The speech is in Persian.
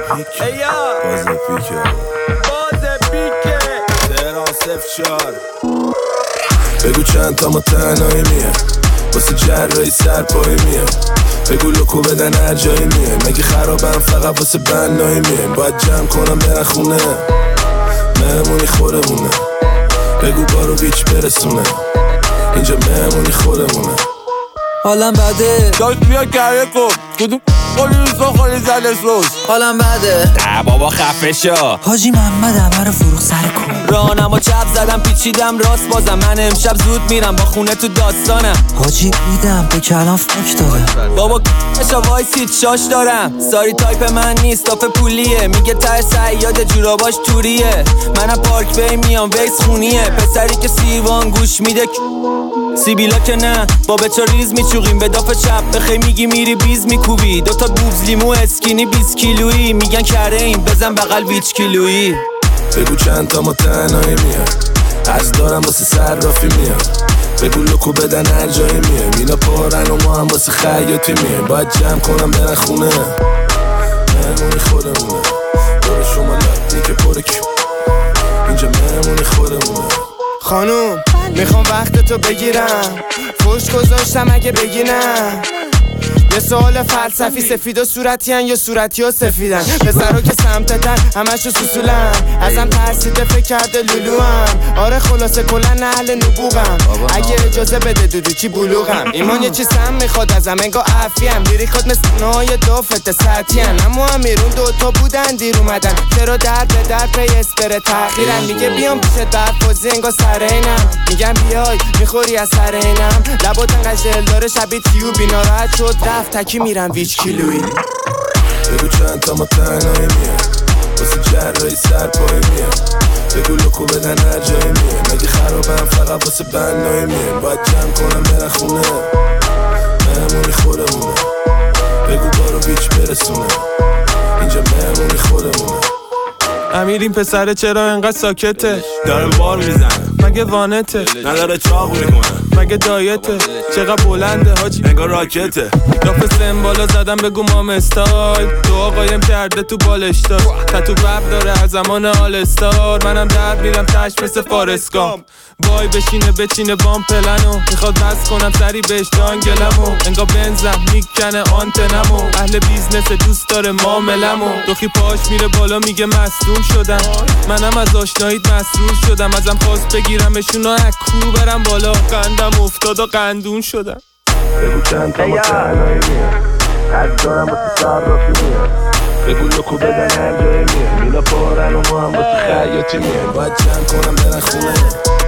تهران 04 بگو چند تا ما تنهایی میه واسه جرایی سرپایی میه بگو لکو بدن هر جایی میه مگه خرابم فقط واسه بنایی میه باید جمع کنم برن خونه مهمونی خودمونه بگو بارو بیچ برسونه اینجا مهمونی خودمونه حالم بده داشت بیا گره کن کدوم قولی روزا خالی زده سوز حالم بده ده بابا خفه شو حاجی محمد همه رو فروخ سر کن رانم و چپ زدم پیچیدم راست بازم من امشب زود میرم با خونه تو داستانم حاجی بیدم به کلام فک دادم بابا کشا وایسید شاش دارم ساری تایپ من نیست تاپ پولیه میگه تر سیاد جوراباش توریه منم پارک بی میام ویس خونیه پسری که سیوان گوش میده سیبیلا که نه با بچا ریز میچوقیم به داف چپ بخی میگی میری بیز میکوبی دوتا بوبز لیمو اسکینی 20 کیلویی میگن کره این بزن بغل 20 کیلویی بگو چند تا ما تنهایی میاد از دارم واسه صرافی میاد بگو لکو بدن هر جایی میه مینا پارن و ما هم واسه خیاطی میه باید جمع کنم برن خونه مهمونی خودمونه دور شما لطنی که پره کیو اینجا مهمونی خودمونه خانوم میخوام وقت تو بگیرم فوش گذاشتم اگه بگی نه یه سوال فلسفی سفید و صورتیان یا صورتی و سفیدن پسرا که سمتتن همشو سوسولن ازم ترسیده فکر کرده لولوام آره خلاصه کلن اهل نبوغم اگه اجازه بده دودو چی بلوغم ایمان یه چیز هم میخواد ازم انگا عفیم لیریکات مثل نهای دافت سطحیان اما امیرون دوتا بودن دیر اومدن چرا درد به درد پی اسپر تأخیرن میگه بیام پیشت برفازی انگا سر اینم میگم بیای میخوری از سر اینم لباتن قجل داره شبیه تیوبی ناراحت شد رفت تکی میرم 20 کیلویی بگو چند تا ما تنهایی میاد واسه جرایی سرپایی میاد بگو لکو بدن هر جایی میه مگه خرابم فقط واسه بنایی میه باید جمع کنم برن خونه مهمونی خودمونه بگو بارو بیچ برسونه اینجا مهمونی خودمونه امیر این پسره چرا انقدر ساکته داره بار میزنه مگه وانته نداره چاق میکنه مگه دایته چقدر بلنده حاجی انگار راکته داف سمبالا زدم بگو مام استایل دعا قایم کرده تو بالشتا تتو بب داره از زمان آل استار منم در میرم تش مثل فارسکام وای بچینه بام پلنو میخواد بس کنم سری بهش جانگلمو انگار بنزم میکنه آنتنمو اهل بیزنس دوست داره معاملمو دوخی پاش میره بالا میگه مصدوم شدم منم از آشناییت مسرور شدم ازم خواست بگیرمشون و اکو برم بالا قندم افتاد و قندون شدم بگو چند تا ما تنهایی میاد از دارم واسه صرافی میاد بگو لکو بدن هر جایی میاد مینا پارن و ما هم واسه خیاطی میاد باید جمع کنم برن خونه